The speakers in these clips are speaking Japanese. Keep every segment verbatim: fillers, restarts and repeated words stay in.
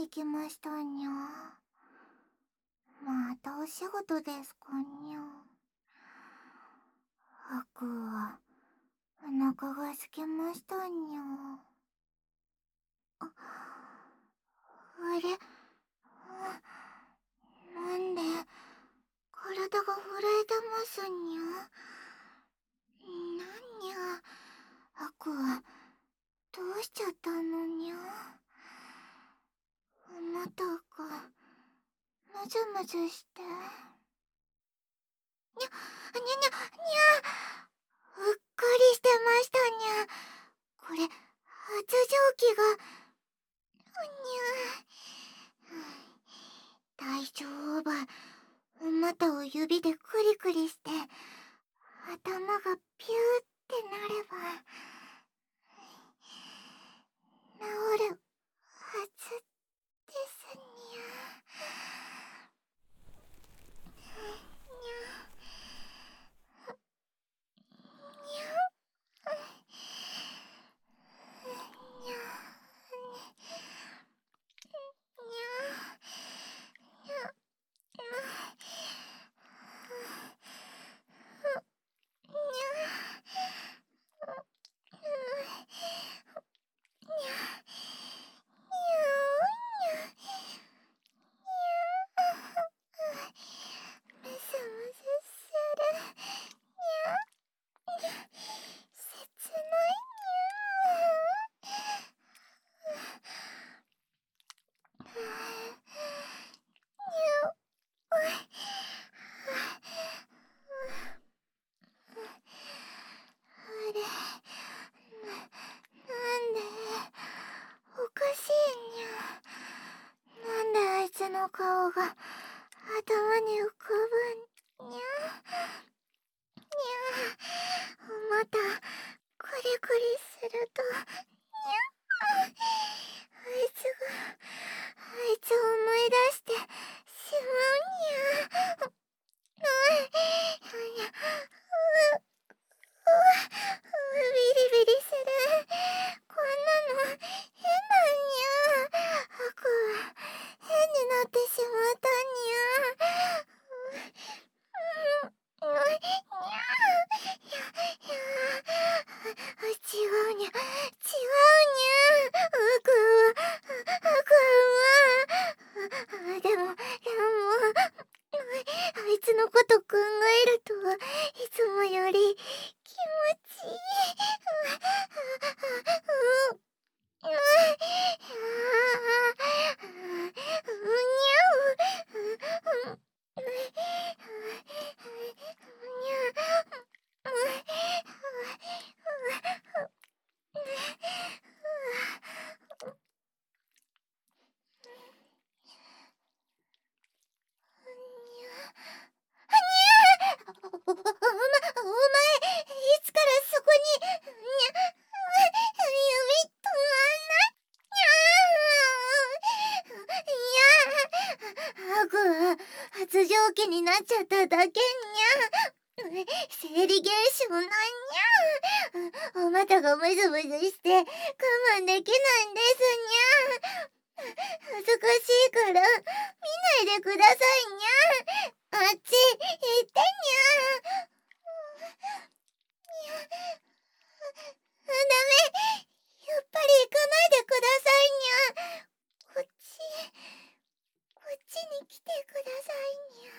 に行きましたにゃ。またお仕事ですかにゃ。ハクはお腹が空きましたにゃ。あ、あれ、なんで体が震えてますにゃ。なんにゃ、ハクはどうしちゃったのにゃ。お股がむずむずして。にゃ、にゃにゃにゃ、うっかりしてましたにゃ。これ発情期が。にゃ、大丈夫。お股を指でクリクリして頭がピューってなれば治るはずですにゃ。にゃにゃにゃにゃ。むずむずするにゃ。切ないにゃ。あれ、な、なんでおかしいにゃ。なんであいつの顔が頭に浮かぶんにゃ。にゃ、またクリクリするとにゃ。あいつがあいつを思い出してしまうにゃ。ういや、う、う、ビリビリする。こんなの変だにゃ。ハクは変になってしまったにゃ。う、う、う、にゃ。いや、いや、違うにゃ、違うにゃ。ハクは、ハクは、でも、でも、あいつのこと考えるといつもより気持ちいい。う、う、う、にゃう。お、お前、いつからそこに、にゃ、指止まんない。にゃ、ハクは発情期になっちゃっただけにゃ。生理現象なんにゃ。お股がムズムズして我慢できないんですにゃ。恥ずかしいから見ないでくださいにゃ。あっち行ってにゃ。ダメ、やっぱり行かないでくださいにゃ。こっち、こっちに来てくださいにゃ。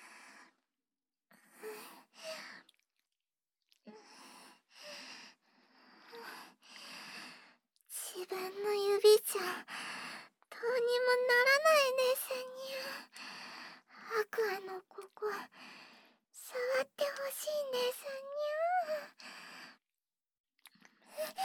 自分の指じゃどうにもならないですにゃ。アクアのここ触ってほしいんですにゃ。にゃ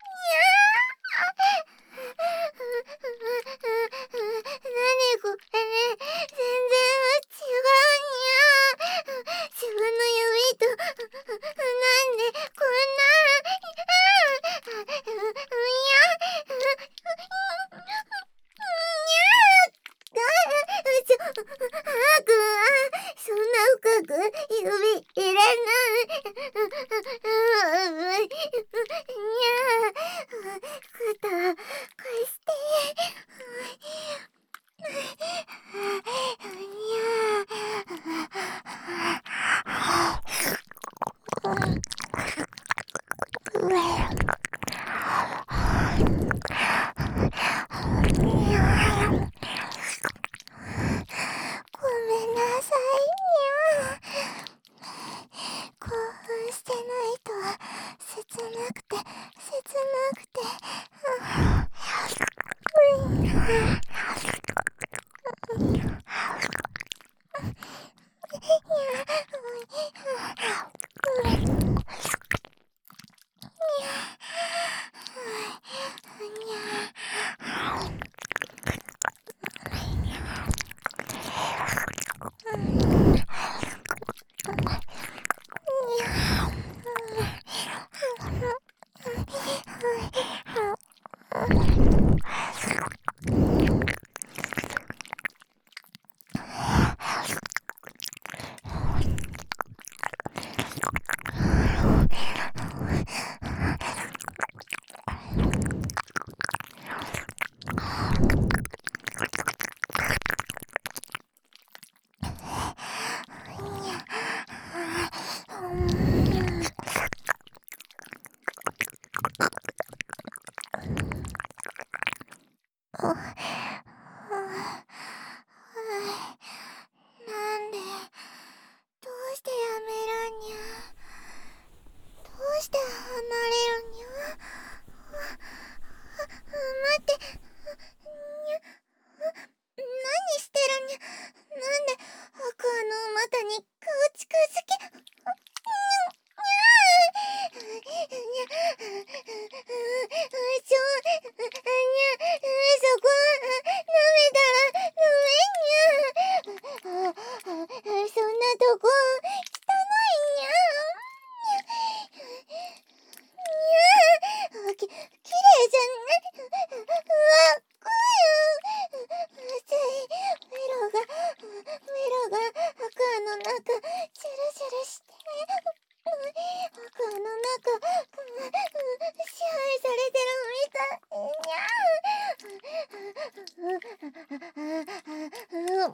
ー。何これ、全然違うにゃ。自分の指となんでこんな。にゃ。ちょ、ハークはそんな深く指入れない。にゃ。肩貸して。 なんで、どうしてやめるんにゃ。どうして離れるんにゃ。待って、にゃ。何してるんにゃ。なんでアクアの馬たに顔近づけ。にゃ。にゃ。そう、にゃ。そこ、舐めたらダメにゃ。そんなとこ、汚いにゃ。にゃ。き、きれいじゃない。うわ、怖いよ。熱い。メロが、メロがアクアの中、チュルチュルして。アクアの中、支配されてるみたい。にゃ。にゃ。にゃ。にゃ。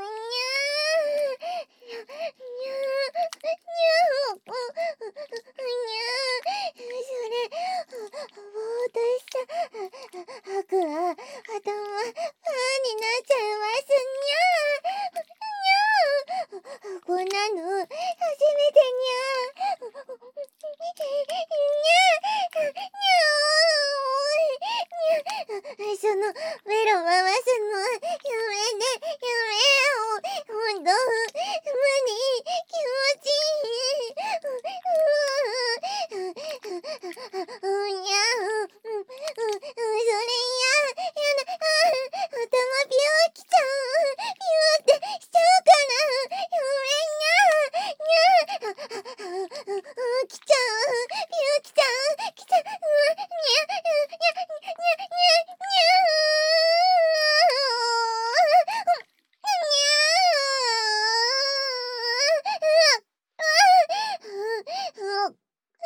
それ、ぼーっとした。アクア、頭、パーになっちゃいますにゃ。こんなの、初めてにゃ。そのメロ回すのやめて、やめよ。ほんと無理、気持ちいい。うにゃ。それや、やだ。頭ピューきちゃう。ピューってしちゃうから。やめにゃ。にゃ。きちゃう。ピューきちゃう。きちゃう。にゃ。にゃ。にゃ。にゃ。にゃ。にゃ。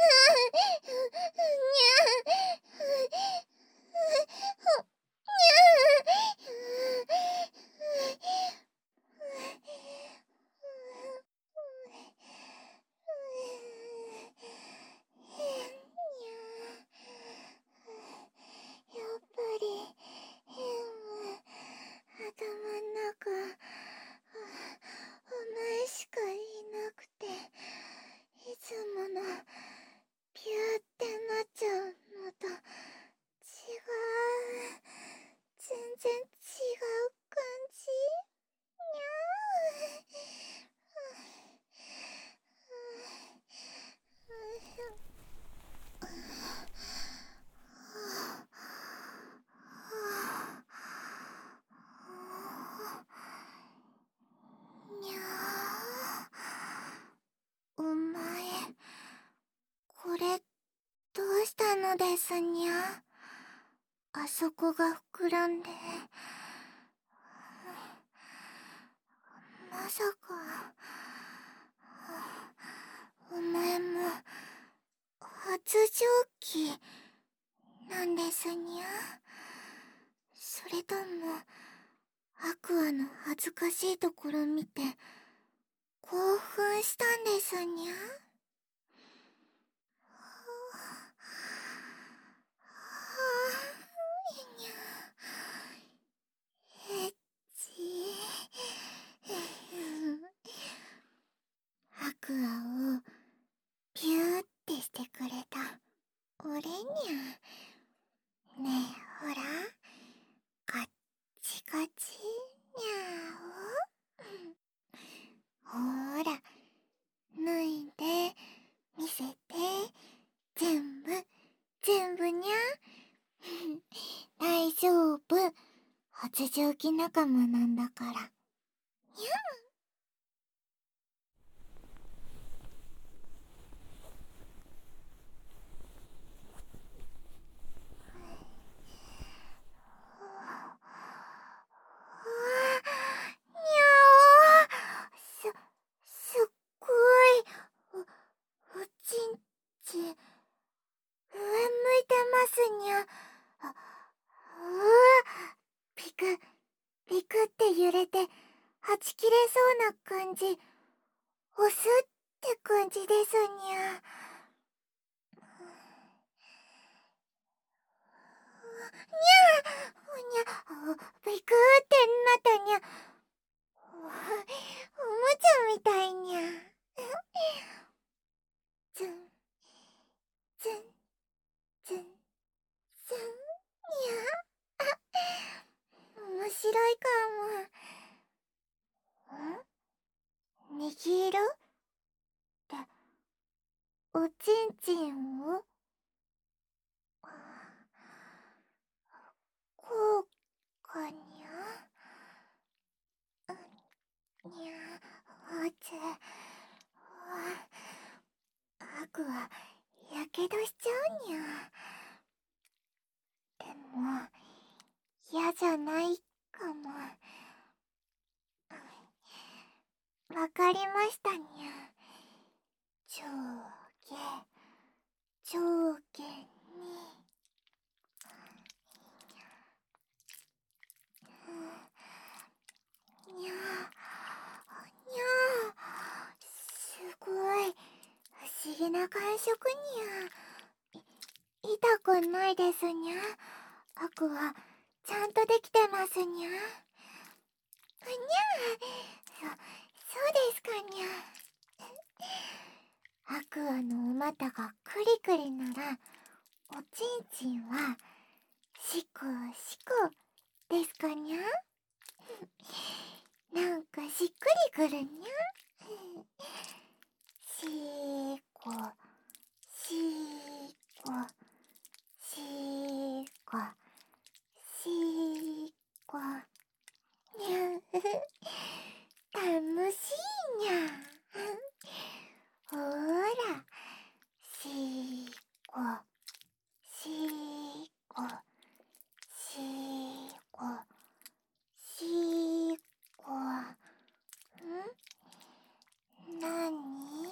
やっぱり変は頭ん中お前しかいなくて、いつものピューってなっちゃうのと違う。全然違う感じ。にゃー。にゃー。お前、これ、どうしたのですにゃ。あそこが膨らんで。まさか、お前も、発情期、なんですにゃ。それとも、アクアの恥ずかしいところ見て、興奮したんですにゃ。エッチ。アクアをピューってしてくれた俺にゃ。ねえほら、カッチカチにゃお。ほら、脱いで見せて。全部全部にゃ。大丈夫、発情期仲間なんだからにゃ。 揺れてはち切れそうな感じ。押すって感じですにゃ。にゃーにゃ、ビクってなったにゃ。おもちゃみたいにゃ。ズンズンズンズンにゃ。面白いかも。ん？握るっておちんちんをこうかにゃ。にゃ、おつあくはやけどしちゃうにゃ。でも嫌じゃないかも。わかりましたにゃ。上下上下ににゃにゃ。すごい不思議な感触にゃ。痛くないですにゃ。アクはちゃんとできてますにゃ。にゃそ、そうですかにゃ。アクアのお股がクリクリならおちんちんはシコシコですかにゃ。なんかしっくりくるにゃ。しーこしーこしーこしーこにゃ。楽しいにゃ。ほーらしーこしーこしーこしーこ。ん？なに？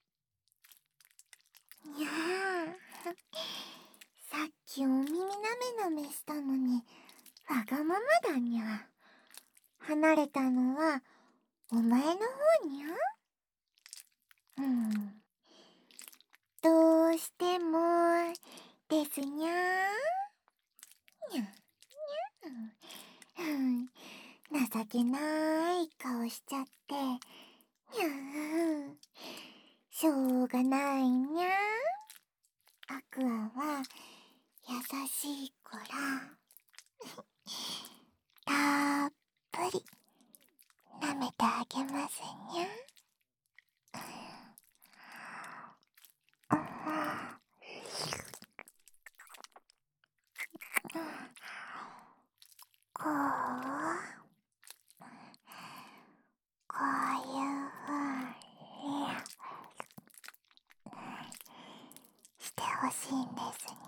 にゃー。さっきお耳なめなめしたのにわがままだにゃ。離れたのはお前の方にゃ。うん。どうしてもですにゃー。にゃにゃ。うん。情けない顔しちゃってにゃー。しょうがないにゃ。アクアは優しいからたっぷり舐めてあげますにゃ。こうこういうふうにしてほしいんですに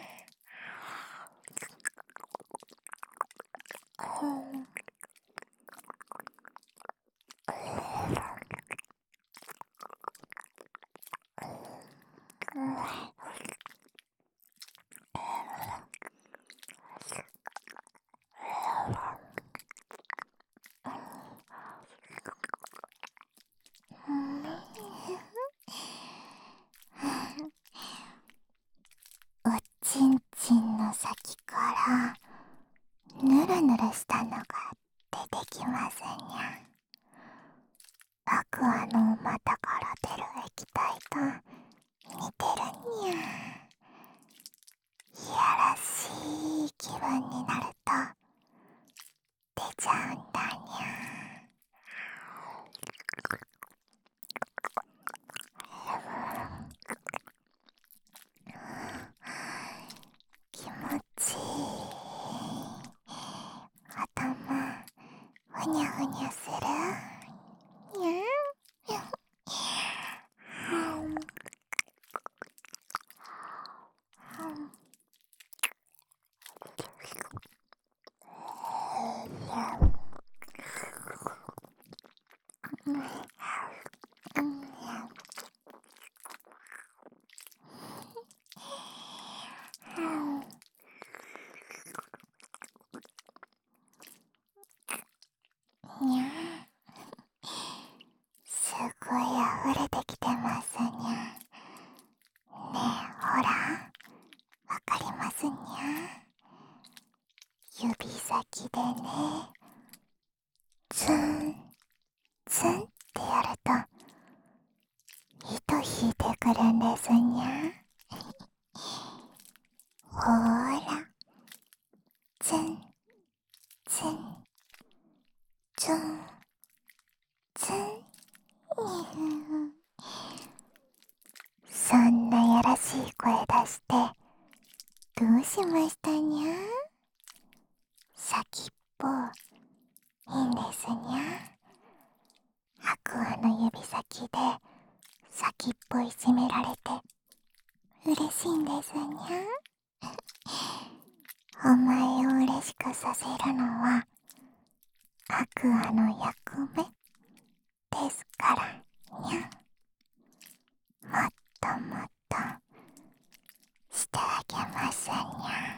ゃ。うんおちんちんの先からぬるぬるしたのが出てきますにゃ。アクアのお股から出る液体と似てるにゃ。いやらしい気分になると出ちゃうんだにゃ。気持ちいい。頭ふにゃふにゃするにゃ。 指先でね、ツンツンってやると糸引いてくるんですにゃ。ほーら、ツンツンツンツン。そんなやらしい声出してどうしましたにゃ。先っぽいいんですにゃ。アクアの指先で先っぽいじめられて嬉しいんですにゃ。お前を嬉しくさせるのはアクアの役目ですからにゃ。もっともっとしてあげますにゃ。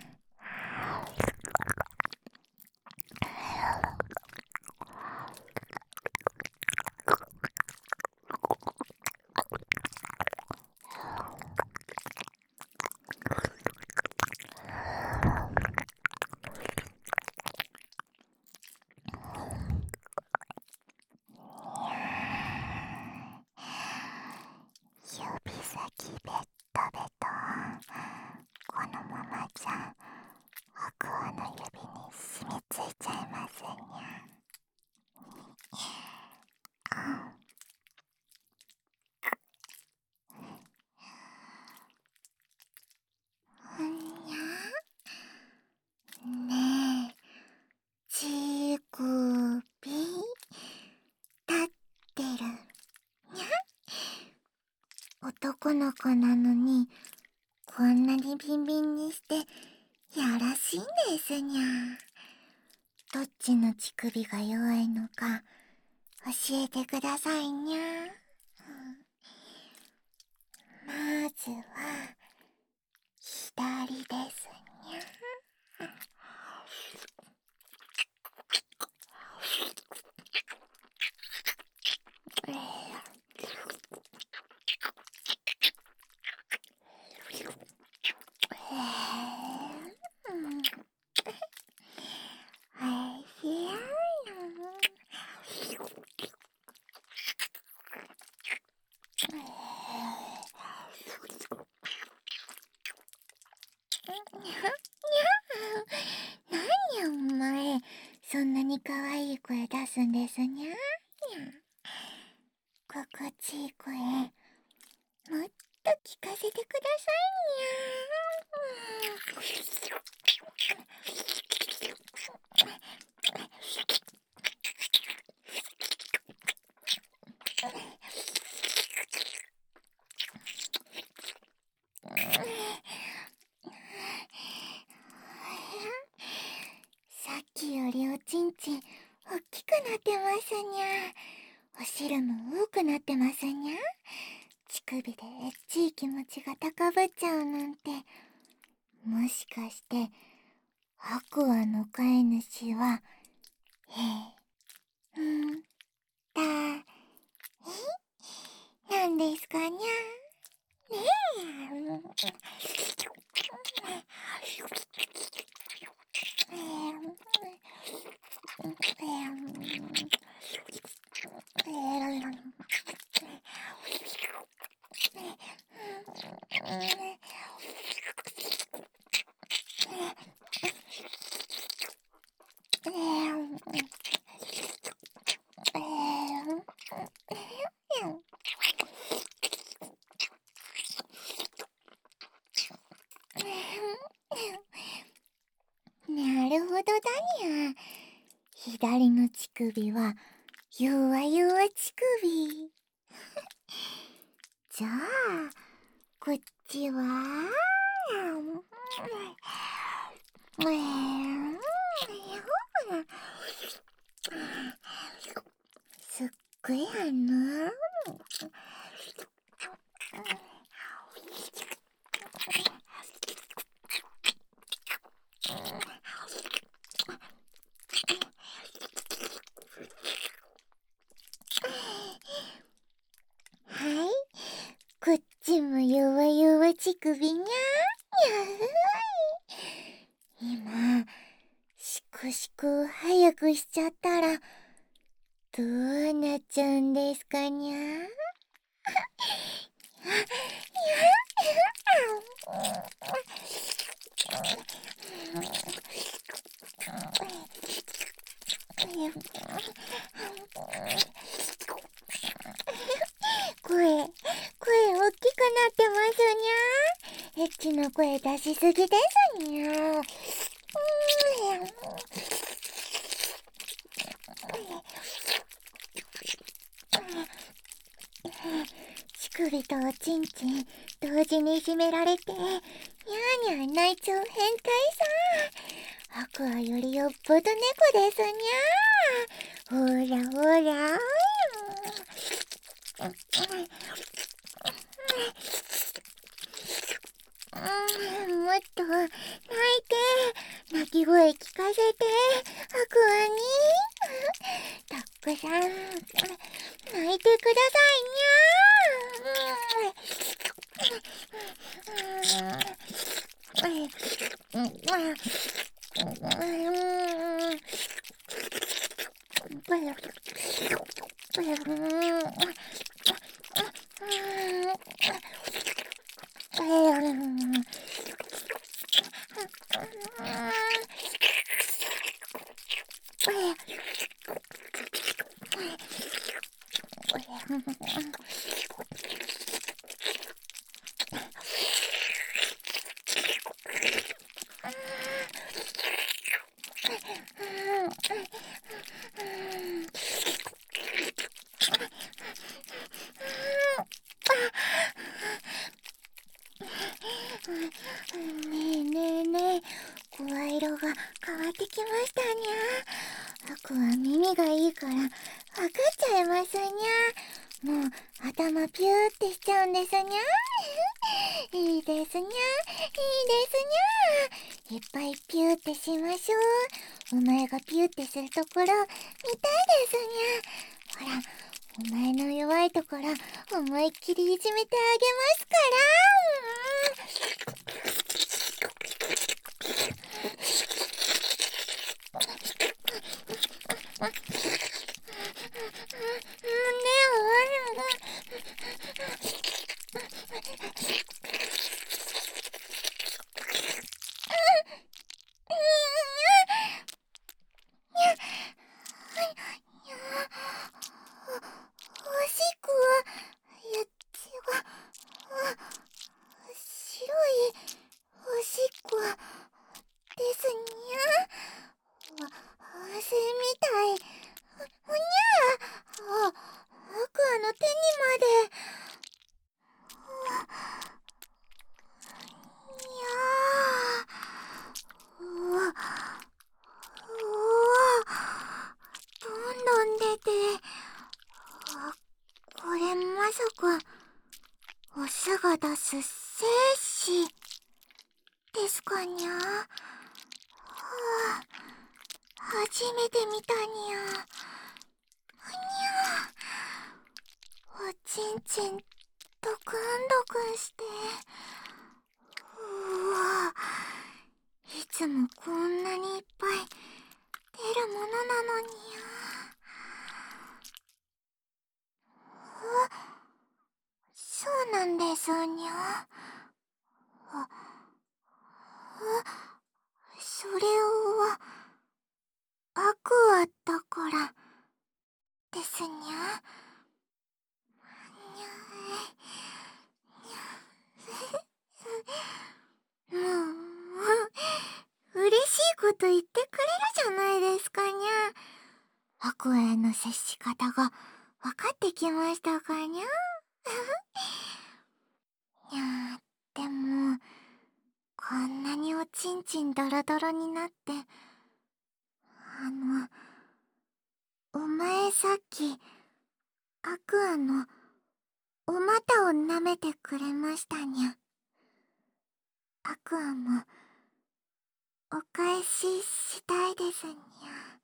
指先ベッタベタ。このままじゃアクアの指に染みついちゃいますにゃ。うんにゃ。ねえ、ちくび立ってるにゃ。男の子なのにこんなにビンビンにしてやらしいんですにゃ。どっちの乳首が弱いのか教えてくださいにゃ。まずは左ですにゃ。何やお前、そんなに可愛い声出すんですにゃ。心地いい声もっと聞かせてくださいにゃ。さっきよりおちんちん大きくなってますにゃ。お汁も多くなってますにゃ。乳首でエッチい気持ちが高ぶっちゃうなんて、もしかしてアクアの飼い主はへんだいなんですかにゃ。ねえ。なるほどだにゃ。左の乳首は弱々乳首。じゃあこっちはすっごい反応。はい、こっちも弱々乳首にゃー。今くしく早くしちゃったらどうなっちゃうんですかにゃ。声、声大きくなってますにゃ。エッチな声出しすぎですにゃ。乳首とおちんちん同時に締められて、にゃーにゃー泣いちゃう変態さ。アクアよりよっぽど猫ですにゃー。ほらほら。うん、もっと泣いて、泣き声聞かせて、アクアに。たくさん泣いてくださいにゃねえねえねえ、声色が変わってきましたにゃ。アクは耳がいいから分かっちゃいますにゃ。もう頭ピューってしちゃうんですにゃ。いいですにゃ、いいですにゃ。いっぱいピューってしましょう。お前がピューってするところ見たいですにゃ。ほら、お前の弱いところ思いっきりいじめてあげますから。おしっこは、やっちが、白いおしっこですにゃ。わ、汗みたい。ふにゃ。あ、アクアの手にまで。にゃー。うわ、うわ、どんどん出て。あ、これまさかオスが出す精子ですかにゃ。はあ、初めて見たにゃ。ふにゃ。おちんちんドクンドクンして。うわ、いつもこんなにいっぱい出るものなのにゃ。あ、そうなんですにゃ。あ、あ、それはアクアだからですにゃ。にゃもう、嬉しいこと言ってくれるじゃないですかにゃ。アクアへの接し方が分かってきましたかにゃ。いやー、でもこんなにおちんちんドロドロになって、あの、お前さっきアクアのお股を舐めてくれましたにゃ。アクアもお返ししたいですにゃ。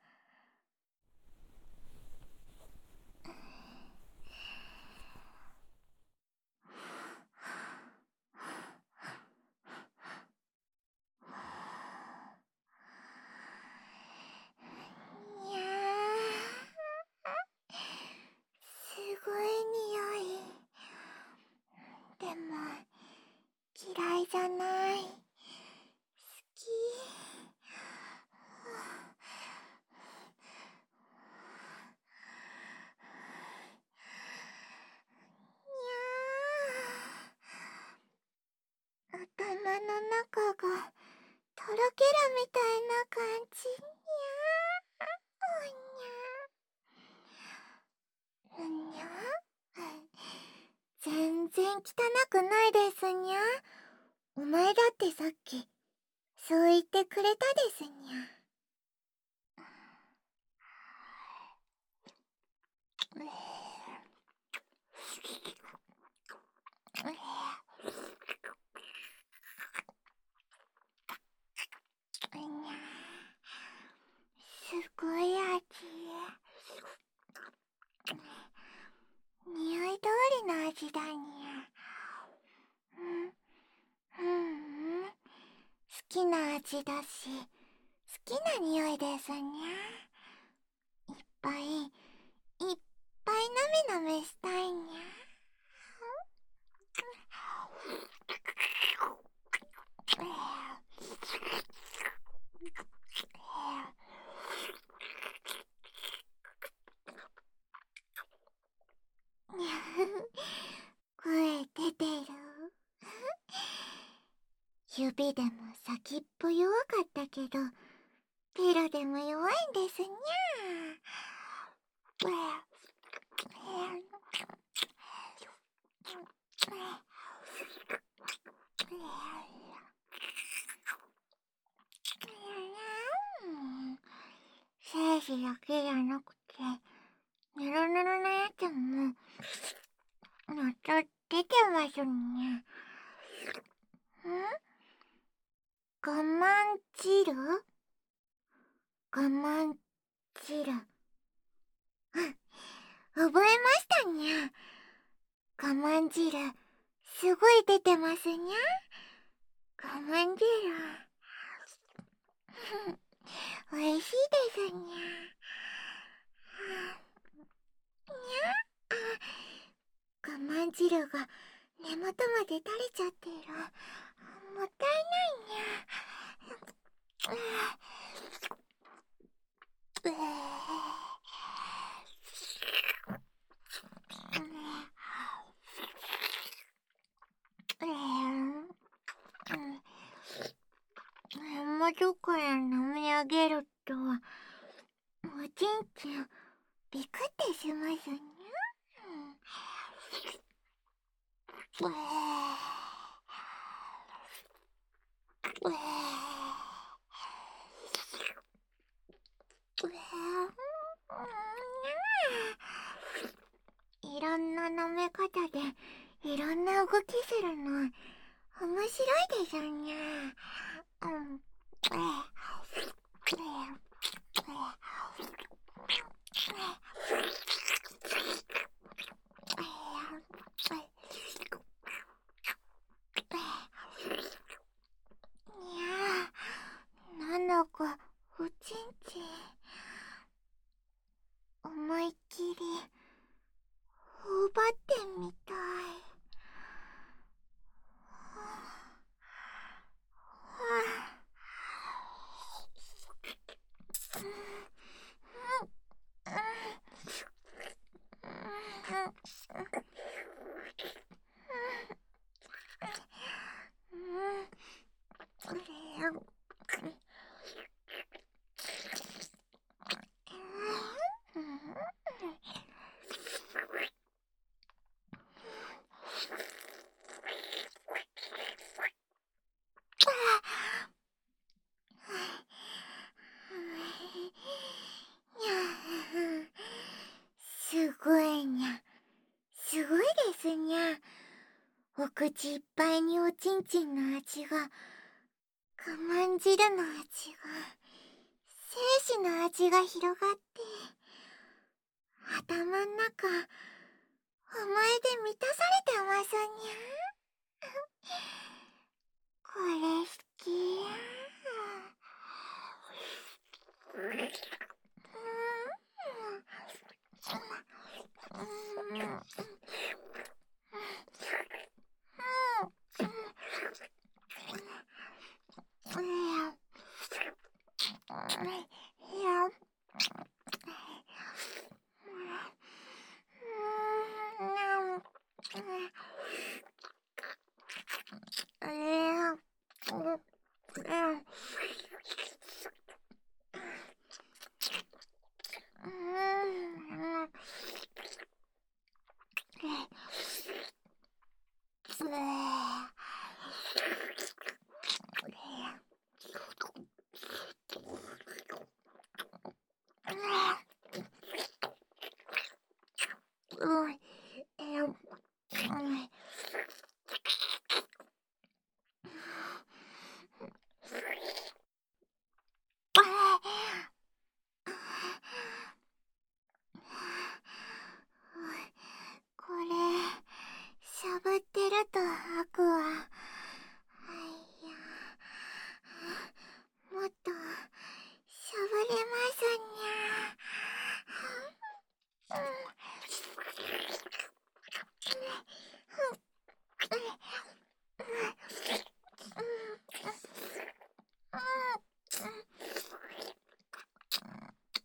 ケラみたいな感じにゃ。うにゃ。うにゃ。全然汚くないですにゃ。お前だってさっきそう言ってくれたですにゃ。すごい味。匂い通りの味だにゃ。うん、うん、好きな味だし、好きな匂いですにゃ。いっぱい、いっぱいなめなめしたいにゃ。声出てる。指でも先っぽ弱かったけど、ペロでも弱いんですにゃ。精子だけじゃなくて、ぬるぬるのやつも、また出てますにゃ。ん？我慢汁？我慢汁。覚えましたにゃ。我慢汁、すごい出てますにゃ。我慢汁。おいしいですにゃ。にゃ。我慢汁が根元まで垂れちゃってる。もったいないにゃ。うえ元から飲み上げると、おちんちんビクってしますにゃ。うえうえいろんな飲め方でいろんな動きするの面白いでしょにゃ。うん。にゃ。なんだかおちんちん思いっきり頬張ってみたい。すごいにゃ。すごいですにゃ。お口いっぱいにおちんちんの味が、我慢汁の味が、精子の味が広がって、頭ん中、思い出満たされてますにゃ。これ好きや。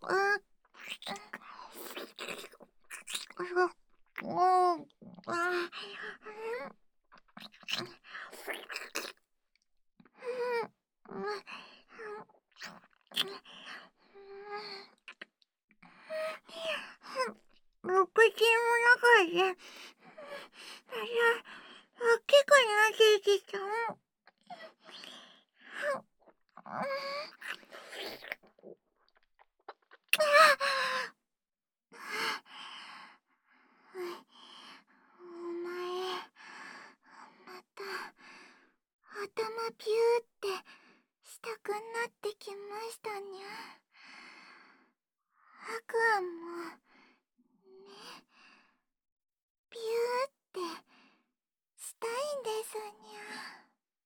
口の中で、大きくなってきた。お前、また、頭ピューってしたくなってきましたにゃ。アクアも、ね、ピューってしたいんですにゃ。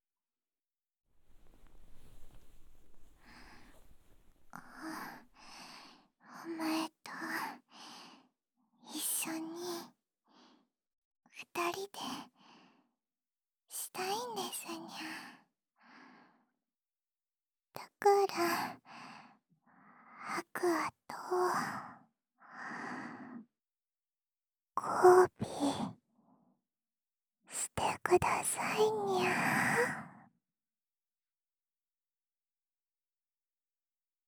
お前と一緒に二人でしたいんですにゃ。だからアクアと交尾してくださいにゃ。